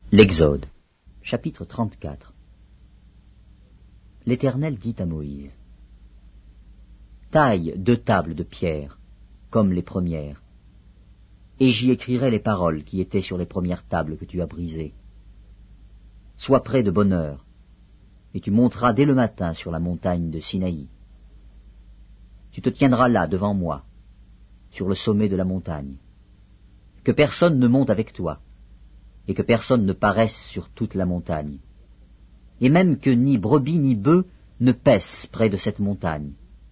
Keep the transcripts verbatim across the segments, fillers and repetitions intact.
L'Exode, chapitre trente-quatre. L'Éternel dit à Moïse: Taille deux tables de pierre, comme les premières, et j'y écrirai les paroles qui étaient sur les premières tables que tu as brisées. Sois prêt de bonne heure, et tu monteras dès le matin sur la montagne de Sinaï. Tu te tiendras là devant moi, sur le sommet de la montagne. Que personne ne monte avec toi, et que personne ne paraisse sur toute la montagne, et même que ni brebis ni bœufs ne paissent près de cette montagne.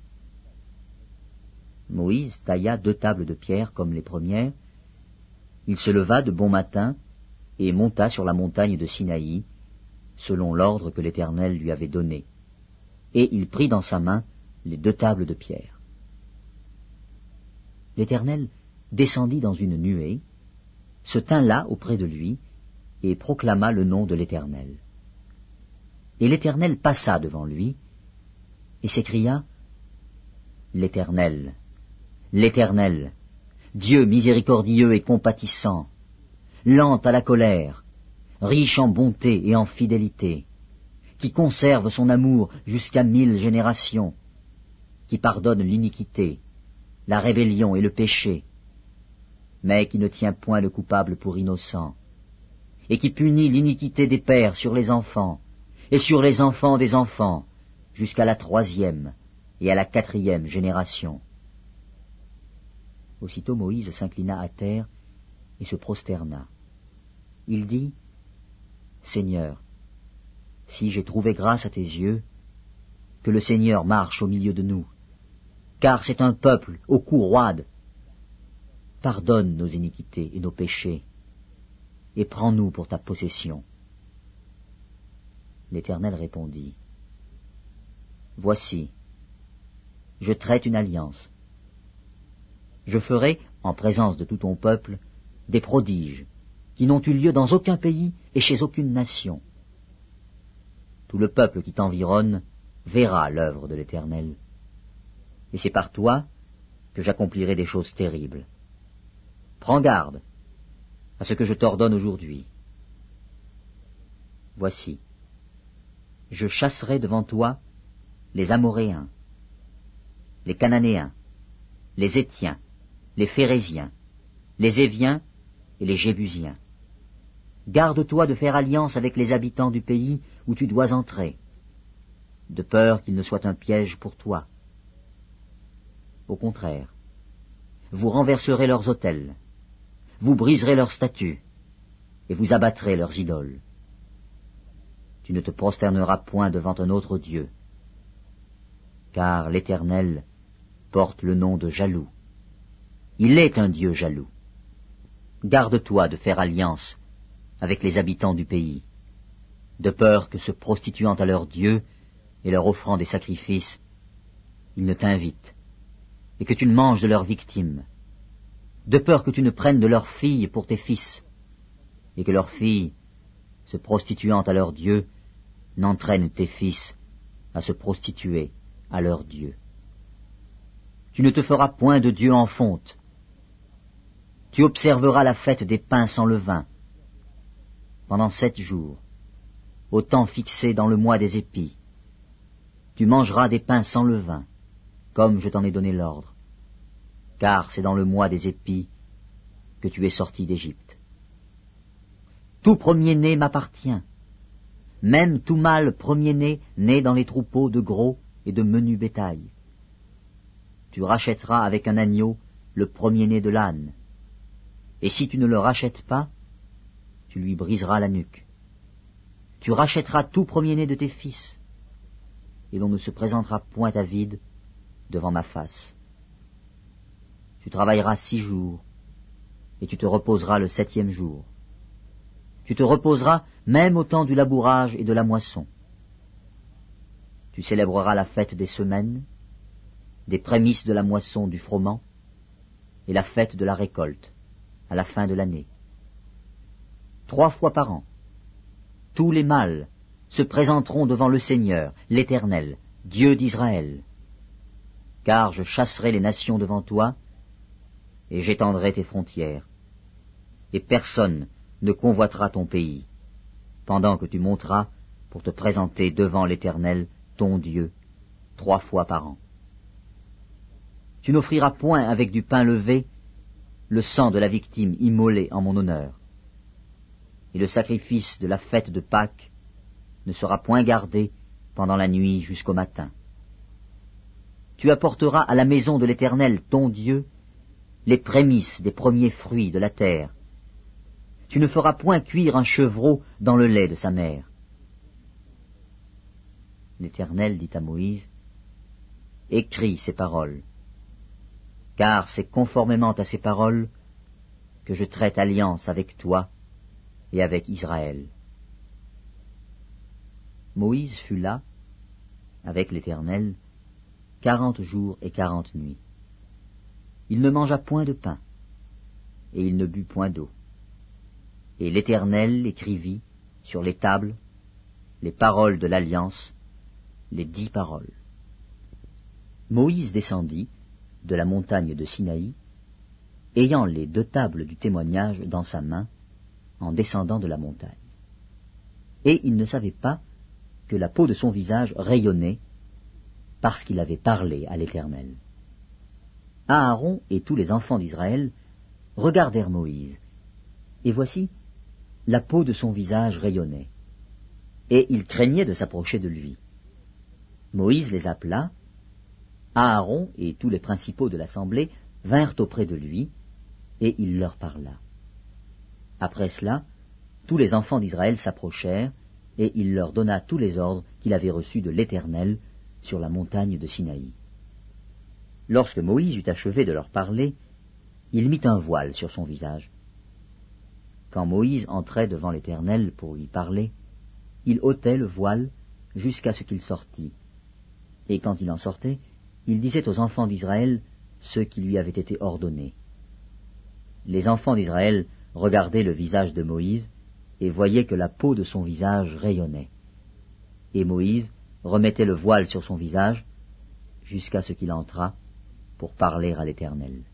Moïse tailla deux tables de pierre comme les premières. Il se leva de bon matin et monta sur la montagne de Sinaï, selon l'ordre que l'Éternel lui avait donné, et il prit dans sa main les deux tables de pierre. L'Éternel descendit dans une nuée, se tint là auprès de lui, et proclama le nom de l'Éternel. Et l'Éternel passa devant lui, et s'écria: L'Éternel, l'Éternel, Dieu miséricordieux et compatissant, lent à la colère, riche en bonté et en fidélité, qui conserve son amour jusqu'à mille générations, qui pardonne l'iniquité, la rébellion et le péché, mais qui ne tient point le coupable pour innocent, et qui punit l'iniquité des pères sur les enfants, et sur les enfants des enfants, jusqu'à la troisième et à la quatrième génération. Aussitôt Moïse s'inclina à terre et se prosterna. Il dit: Seigneur, si j'ai trouvé grâce à tes yeux, que le Seigneur marche au milieu de nous, car c'est un peuple au cou roide. Pardonne nos iniquités et nos péchés, et prends-nous pour ta possession. L'Éternel répondit: Voici, je traite une alliance. Je ferai, en présence de tout ton peuple, des prodiges qui n'ont eu lieu dans aucun pays et chez aucune nation. Tout le peuple qui t'environne verra l'œuvre de l'Éternel, et c'est par toi que j'accomplirai des choses terribles. Prends garde à ce que je t'ordonne aujourd'hui. Voici, je chasserai devant toi les Amoréens, les Cananéens, les Héthiens, les Phéréziens, les Éviens et les Jébusiens. Garde-toi de faire alliance avec les habitants du pays où tu dois entrer, de peur qu'il ne soit un piège pour toi. Au contraire, vous renverserez leurs autels, vous briserez leurs statues, et vous abattrez leurs idoles. Tu ne te prosterneras point devant un autre Dieu, car l'Éternel porte le nom de jaloux. Il est un Dieu jaloux. Garde-toi de faire alliance avec les habitants du pays, de peur que se prostituant à leurs dieux et leur offrant des sacrifices, ils ne t'invitent, et que tu ne manges de leurs victimes, de peur que tu ne prennes de leurs filles pour tes fils, et que leurs filles, se prostituant à leurs dieux, n'entraînent tes fils à se prostituer à leurs dieux. Tu ne te feras point de Dieu en fonte. Tu observeras la fête des pains sans levain pendant sept jours, au temps fixé dans le mois des épis. Tu mangeras des pains sans levain, comme je t'en ai donné l'ordre, car c'est dans le mois des épis que tu es sorti d'Égypte. Tout premier-né m'appartient, même tout mâle premier-né né dans les troupeaux de gros et de menu bétail. Tu rachèteras avec un agneau le premier-né de l'âne, et si tu ne le rachètes pas, tu lui briseras la nuque. Tu rachèteras tout premier-né de tes fils, et l'on ne se présentera point à vide devant ma face. Tu travailleras six jours, et tu te reposeras le septième jour. Tu te reposeras même au temps du labourage et de la moisson. Tu célébreras la fête des semaines, des prémices de la moisson du froment, et la fête de la récolte, à la fin de l'année. Trois fois par an, tous les mâles se présenteront devant le Seigneur, l'Éternel, Dieu d'Israël. Car je chasserai les nations devant toi, et j'étendrai tes frontières, et personne ne convoitera ton pays. pendant que tu monteras pour te présenter devant l'Éternel, ton Dieu, trois fois par an. Tu n'offriras point avec du pain levé le sang de la victime immolée en mon honneur, et le sacrifice de la fête de Pâques ne sera point gardé pendant la nuit jusqu'au matin. Tu apporteras à la maison de l'Éternel, ton Dieu, les prémices des premiers fruits de la terre. Tu ne feras point cuire un chevreau dans le lait de sa mère. L'Éternel dit à Moïse, « Écris ces paroles, car c'est conformément à ces paroles que je traite alliance avec toi et avec Israël. » Moïse fut là, avec l'Éternel, quarante jours et quarante nuits. Il ne mangea point de pain, et il ne but point d'eau. Et l'Éternel écrivit sur les tables les paroles de l'alliance, les dix paroles. Moïse descendit de la montagne de Sinaï, ayant les deux tables du témoignage dans sa main, en descendant de la montagne. Et il ne savait pas que la peau de son visage rayonnait, parce qu'il avait parlé à l'Éternel. Aaron et tous les enfants d'Israël regardèrent Moïse, et voici, la peau de son visage rayonnait, et ils craignaient de s'approcher de lui. Moïse les appela, Aaron et tous les principaux de l'assemblée vinrent auprès de lui, et il leur parla. Après cela, tous les enfants d'Israël s'approchèrent, et il leur donna tous les ordres qu'il avait reçus de l'Éternel sur la montagne de Sinaï. Lorsque Moïse eut achevé de leur parler, il mit un voile sur son visage. Quand Moïse entrait devant l'Éternel pour lui parler, il ôtait le voile jusqu'à ce qu'il sortît. Et quand il en sortait, il disait aux enfants d'Israël ce qui lui avait été ordonné. Les enfants d'Israël regardaient le visage de Moïse et voyaient que la peau de son visage rayonnait. Et Moïse remettait le voile sur son visage jusqu'à ce qu'il entrât pour parler à l'Éternel.